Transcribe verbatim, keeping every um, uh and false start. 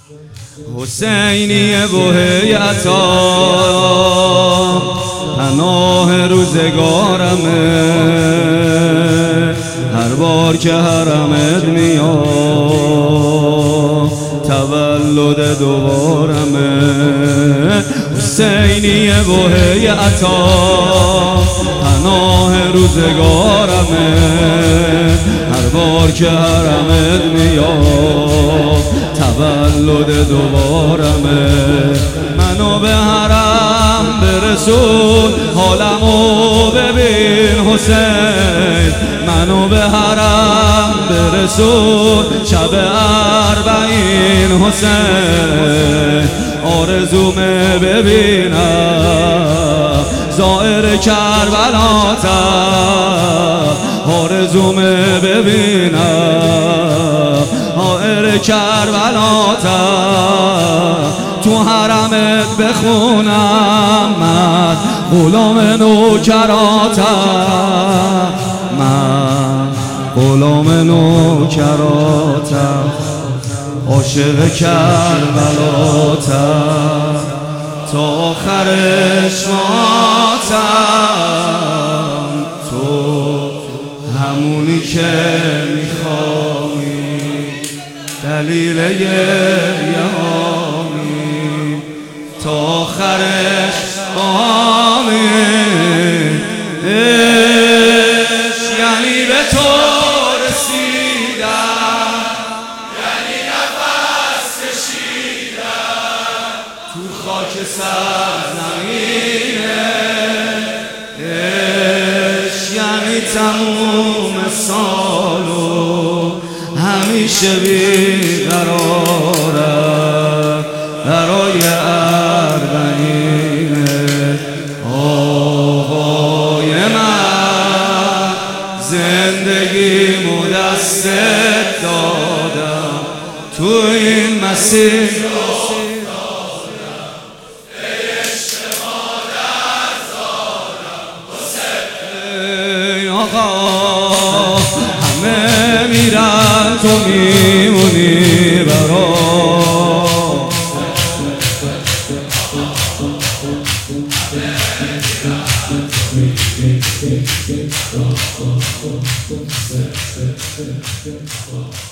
حسینیه و هیئتا پناه روزگارمه، هر بار که حرمت میاد تولد دوبارمه. حسینیه و هیئتا پناه روزگارمه، هر بار که حرمت میاد تولد دوبارمه. منو به حرم برسون، حالمو ببین حسین، منو به حرم برسون، شب اربعین حسین، آرزومه ببینم زائر کربلاتا، آرزومه ببینم زائر کربلاتا، تو حرمت بخونم من غلام نوکراتم، من غلام نوکراتم، عاشق کربلاتم، تا آخرش ماتم، تو همونی که میخوایی، دلیل یهامی، تا آخرش بامی. عشق یعنی به تو رسیدم، یعنی نفس کشیدم تو خاک سرزمینه. عشق یعنی تموم سالو همیشه بیقرارم برای اربعینه. آقای من زندگیمو دستت دادم، تو این مسیر آقا همه میرن تو میمونی برا. همه میرن تو میمونی برا.